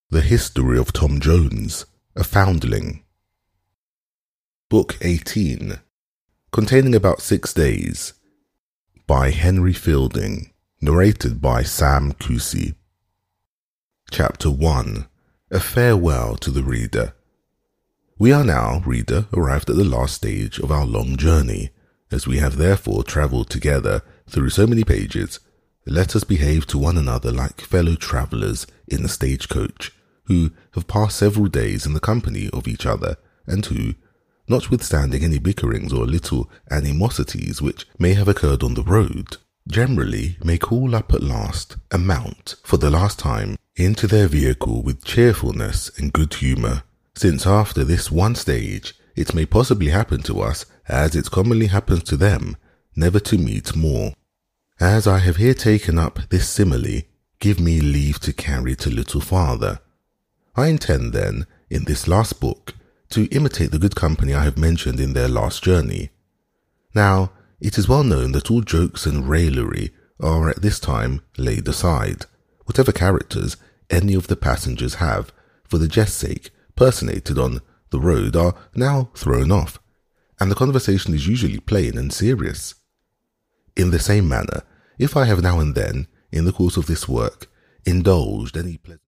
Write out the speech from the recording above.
The History of Tom Jones, a Foundling. Book 18, containing about 6 days, by Henry Fielding, narrated by Sam Kusi. Chapter 1, A Farewell to the Reader. We are now, reader, arrived at the last stage of our long journey. As we have therefore travelled together through so many pages, let us behave to one another like fellow travellers in the stagecoach, who have passed several days in the company of each other, and who, notwithstanding any bickerings or little animosities which may have occurred on the road, generally may call up at last and mount for the last time into their vehicle with cheerfulness and good humour, since after this one stage it may possibly happen to us, as it commonly happens to them, never to meet more. As I have here taken up this simile, give me leave to carry it a little farther. I intend then, in this last book, to imitate the good company I have mentioned in their last journey. Now, it is well known that all jokes and raillery are at this time laid aside. Whatever characters any of the passengers have, for the jest's sake, personated on the road, are now thrown off, and the conversation is usually plain and serious. In the same manner, if I have now and then, in the course of this work, indulged any pleasant